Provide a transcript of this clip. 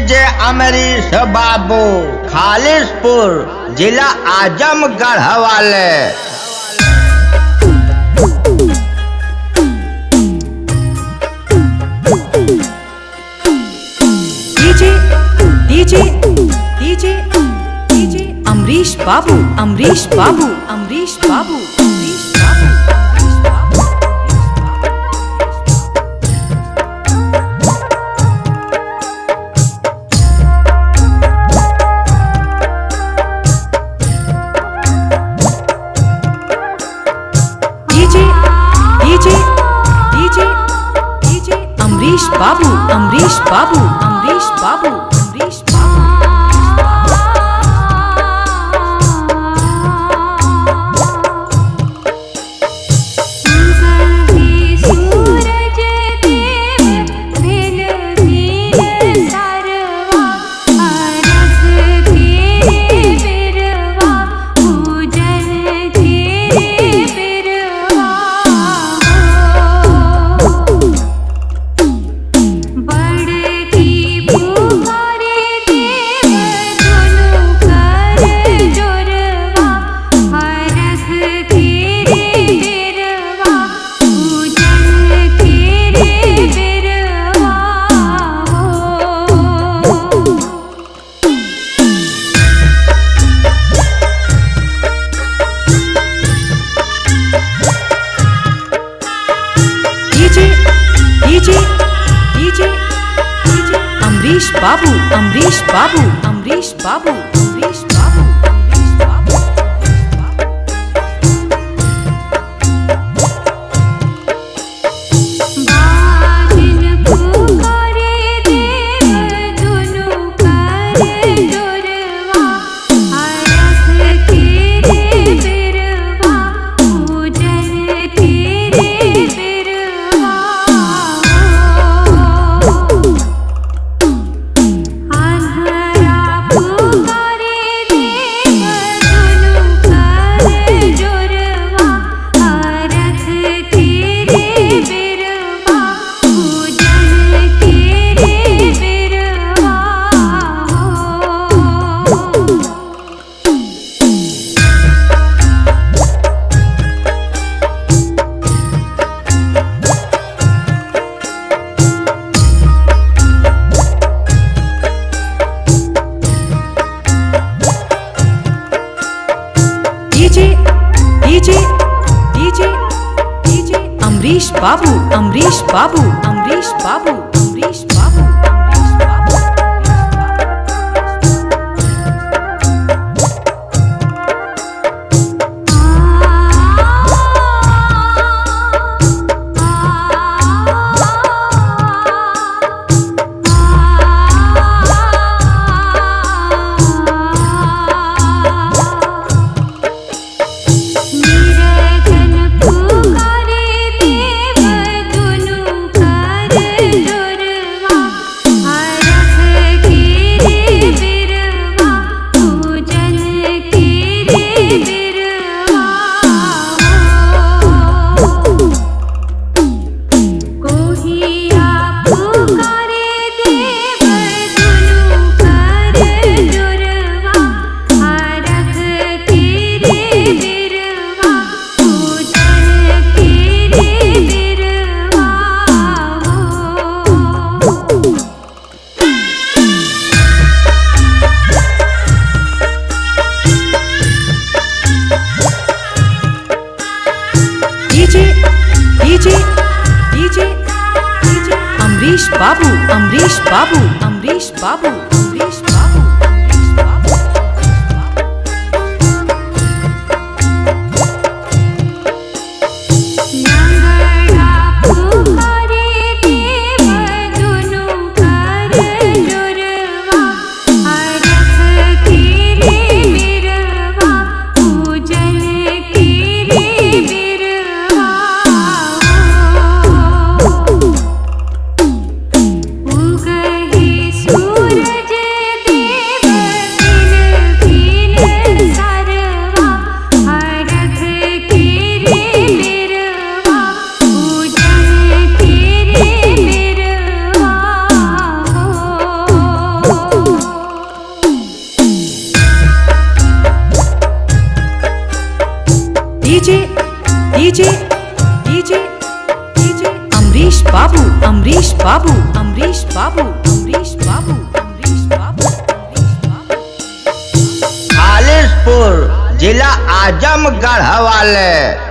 DJ Amrish बाबू, खालिशपुर, जिला आजमगढ़ वाले। DJ DJ DJ DJ Amrish babu, Amrish babu, Amrish babu, Amrish babu. DJ DJ DJ DJ Amrish babu, Amrish babu, Amrish babu, Amrish babu. DJ DJ DJ Amrish babu, Amrish babu, Amrish babu, Amrish babu, Amrish babu. DJ DJ DJ DJ Amrish babu, Amrish babu, Amrish babu, Amrish babu, Amrish babu. DJ DJ DJ DJ Amrish babu, Amrish babu, Amrish babu, Amrish babu, Amrish बाबू। सूरज बाबू अमरीश बाबू अमरीश बाबू अमरीश बाबू खालिशपुर जिला आजमगढ़ वाले।